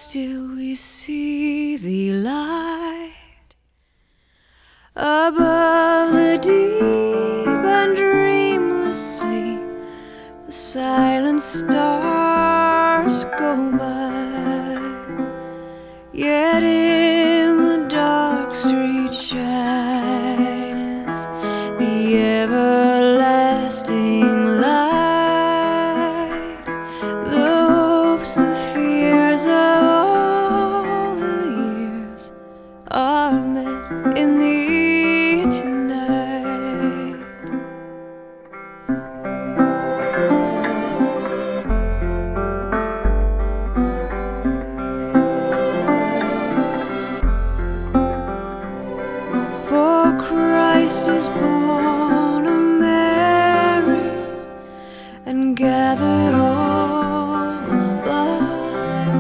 still we see thee light above the deep and dreamless sleep. The silent stars go by, yet in the dark street shineth the everlasting light. The hopes, the fears of all the years are met in thee tonight. For Christ is born of Mary and gathered all above.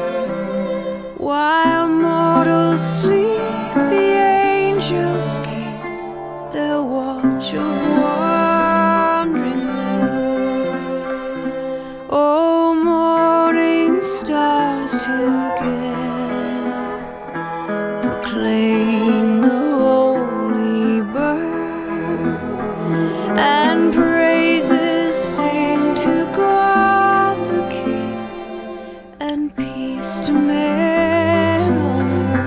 While mortals sleep, the angels keep their watch of wandering love. Oh, morning stars together proclaim the holy birth, and praises sing to God the King, and peace to men on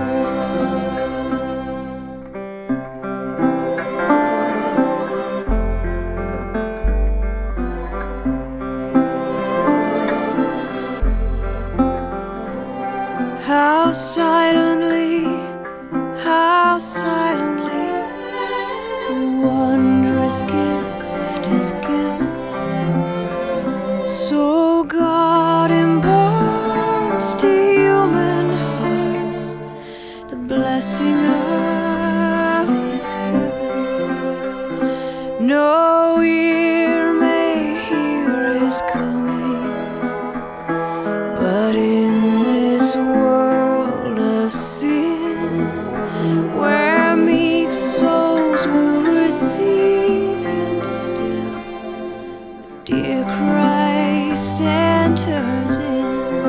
earth. How silently the wondrous gift is given. So God imparts to human hearts the blessing of His heaven. No ear may hear His coming, but in this world of sin, where meek souls will receive Him still, the dear Christ enters in.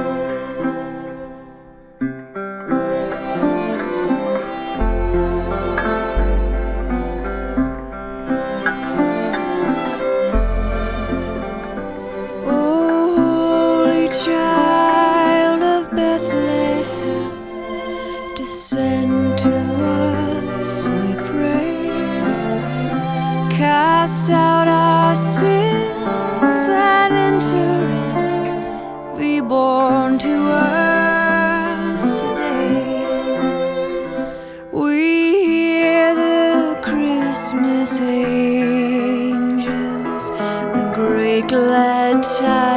Oh, holy child of Bethlehem, descend to us, we pray. Cast out our sins and enter in. Be born to us today. We hear the Christmas angels, the great glad tidings